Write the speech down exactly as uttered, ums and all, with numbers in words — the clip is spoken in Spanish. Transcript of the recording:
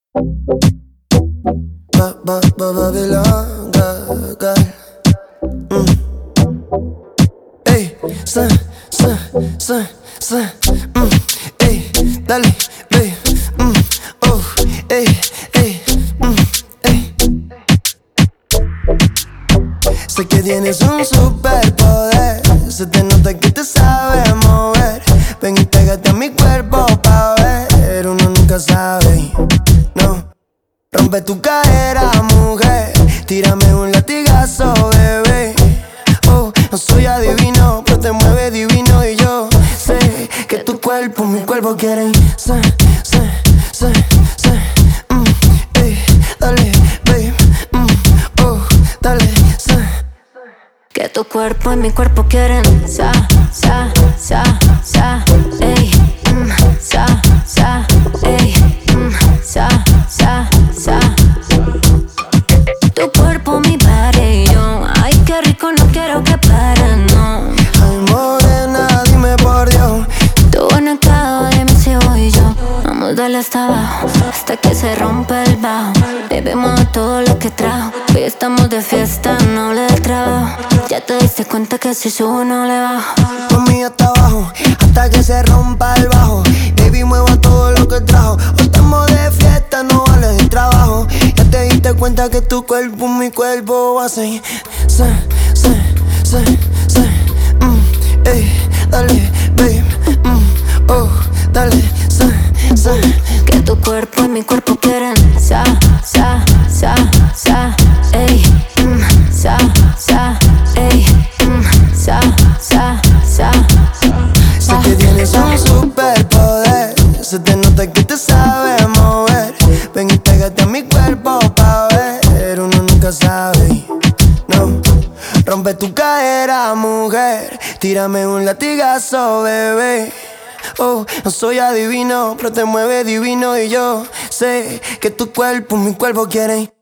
Ba, ba, ba, Babylon, girl, girl. Mm. Ey, sa, sa, sa, sa, mm. Ey, dale, babe, mm. Oh, ey, ey, mm. Ey. Sé que tienes un superpoder, se te nota que te sabes mover. Ven y pégate a mi cuerpo pa' ver, uno nunca sabe, no. Rompe tu cadera, mujer, tírame un latigazo, bebé. Oh, no soy adivino, pero te mueve divino. Y yo sé que tu cuerpo, mi cuerpo quieren. Sé, sé, sé, sé, mm, ey, dale, babe, mm, oh, dale, sé. Que tu cuerpo y mi cuerpo quieren. Sa, sa, sa, sa, ey, mm, sa, sa, ey, mm, sa, sa, sa. Tu cuerpo, mi body, yo. Ay, qué rico, no quiero que pare, no. Ay, morena, dime por Dios. Tu bonecado, dime si voy yo. Vamos, dale hasta abajo, hasta que se rompa el bajo. Bebemos todo lo que trajo. Hoy estamos de fiesta, no hable del trabajo. Ya te diste cuenta que si subo no le bajo. Conmigo hasta abajo, hasta que se rompa el bajo. Baby, mueva todo lo que trajo. Hoy estamos de fiesta, no vale del trabajo. Ya te diste cuenta que tu cuerpo, mi cuerpo hace. Sé, sé, sé, sé, mm, ey, dale, babe, mm, oh, dale, sé, sé. Que tu cuerpo y mi cuerpo quieren. Sa, sa, sa, sa, ey, mm, sa, sa, ey, mm, sa, sa, sa. Sé que tienes un superpoder, se te nota que te sabes mover. Ven y pégate a mi cuerpo pa' ver, uno nunca sabe, no. Rompe tu cadera, mujer, tírame un latigazo, bebé. Oh, no soy adivino, pero te mueve divino. Y yo sé que tu cuerpo, mi cuerpo quieren.